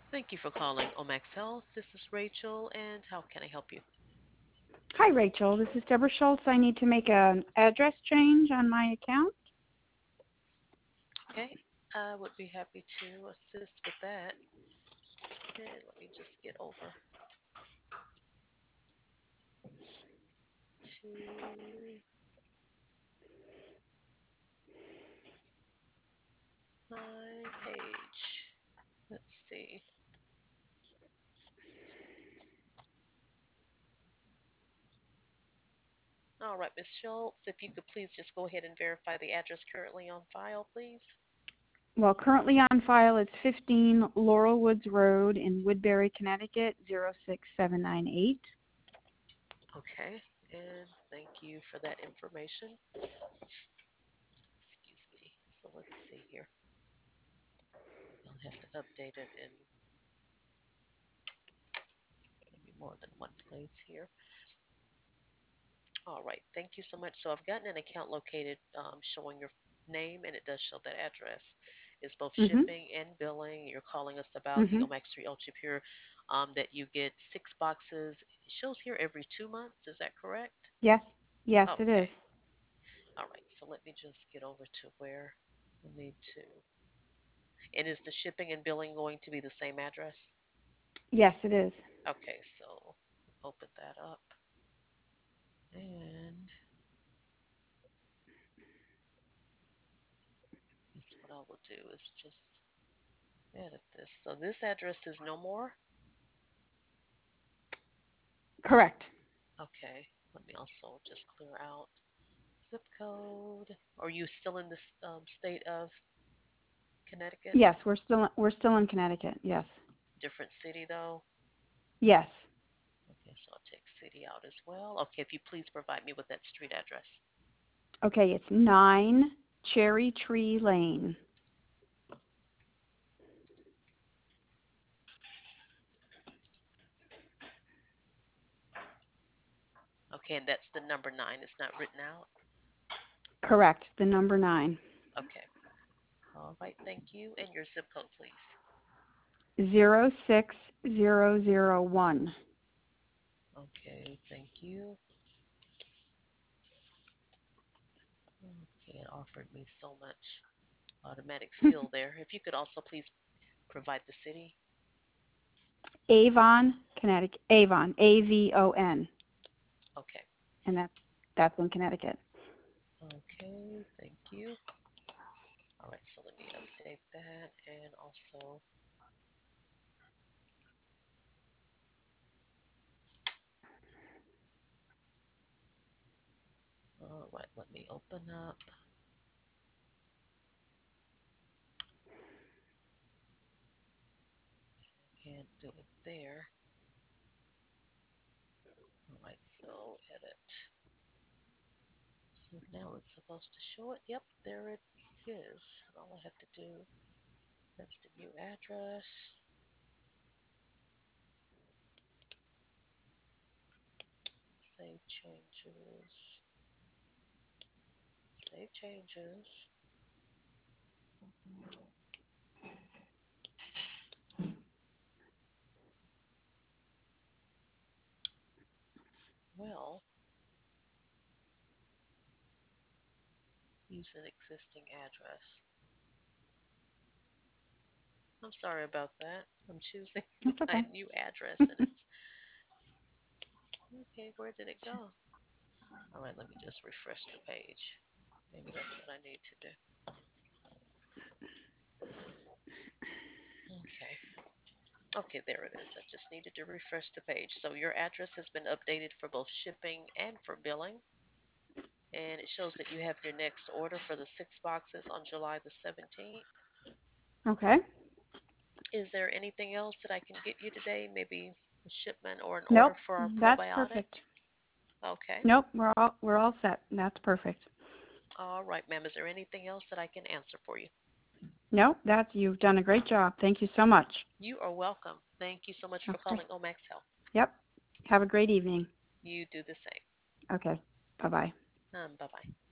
Thank you for calling Omax Health. This is Rachel, and how can I help you? Hi, Rachel. This is Deborah Schultz. I need to make an address change on my account. Okay, I would be happy to assist with that. And let me just get over to my page. Let's see. All right, Ms. Schultz, if you could please just go ahead and verify the address currently on file, please. Well, currently on file, it's 15 Laurel Woods Road in Woodbury, Connecticut, 06798. Okay, and thank you for that information. Excuse me. So let's see here. I'll have to update it in maybe more than one place here. All right, thank you so much. So I've gotten an account located showing your name, and it does show that address is both Mm-hmm. shipping and billing. You're calling us about the Mm-hmm. Omax 3 Ultra Pure that you get 6 boxes. It shows here every 2 months. Is that correct? Yes. Yes, it is. Okay. All right. So let me just get over to where I need to. And is the shipping and billing going to be the same address? Yes, it is. Okay. So open that up. And guess what I will do is just edit this. So this address is no more. Correct. Okay. Let me also just clear out zip code. Are you still in this state of Connecticut? Yes, we're still in Connecticut. Yes. Different city though. Yes. Okay, so I'll take city out as well. Okay, if you please provide me with that street address. Okay, it's 9 Cherry Tree Lane. Okay, and that's the number 9. It's not written out. Correct. The number 9. Okay. All right, thank you. And your zip code, please. 06001. Okay, thank you. Okay, it offered me so much automatic fill there. If you could also please provide the city. Avon, Connecticut. Avon, Avon, Okay. and that's in Connecticut. Okay, thank you. All right, so let me update that and also, all right, let me open up. Can't do it there. All right, so edit. So now it's supposed to show it. Yep, there it is. All I have to do, that's the new address. Save changes. Save changes. Well, use an existing address. I'm sorry about that. I'm choosing That's my okay. new address and it's okay. Where did it go? All right, let me just refresh the page. Maybe that's what I need to do. Okay. Okay, there it is. I just needed to refresh the page. So your address has been updated for both shipping and for billing. And it shows that you have your next order for the 6 boxes on July the 17th. Okay. Is there anything else that I can get you today? Maybe a shipment or an order Nope. for our That's probiotic? perfect. Okay. Nope. We're all set. That's perfect. All right, ma'am. Is there anything else that I can answer for you? Nope. You've done a great job. Thank you so much. You are welcome. Thank you so much for Okay. calling Omax Health. Yep. Have a great evening. You do the same. Okay. Bye bye. Bye bye.